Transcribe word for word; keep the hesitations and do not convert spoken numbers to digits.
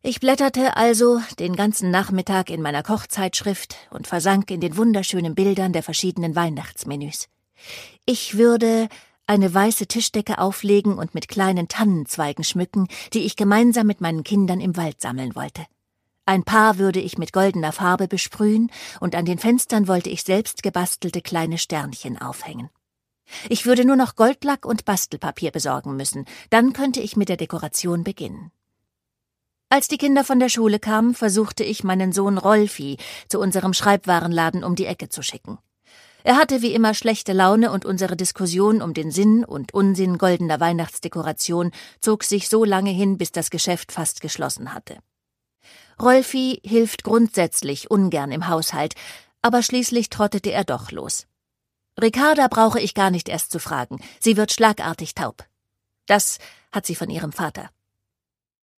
Ich blätterte also den ganzen Nachmittag in meiner Kochzeitschrift und versank in den wunderschönen Bildern der verschiedenen Weihnachtsmenüs. Ich würde eine weiße Tischdecke auflegen und mit kleinen Tannenzweigen schmücken, die ich gemeinsam mit meinen Kindern im Wald sammeln wollte. Ein paar würde ich mit goldener Farbe besprühen und an den Fenstern wollte ich selbst gebastelte kleine Sternchen aufhängen. Ich würde nur noch Goldlack und Bastelpapier besorgen müssen, dann könnte ich mit der Dekoration beginnen. Als die Kinder von der Schule kamen, versuchte ich, meinen Sohn Rolfi zu unserem Schreibwarenladen um die Ecke zu schicken. Er hatte wie immer schlechte Laune und unsere Diskussion um den Sinn und Unsinn goldener Weihnachtsdekoration zog sich so lange hin, bis das Geschäft fast geschlossen hatte. Rolfi hilft grundsätzlich ungern im Haushalt, aber schließlich trottete er doch los. Ricarda brauche ich gar nicht erst zu fragen, sie wird schlagartig taub. Das hat sie von ihrem Vater.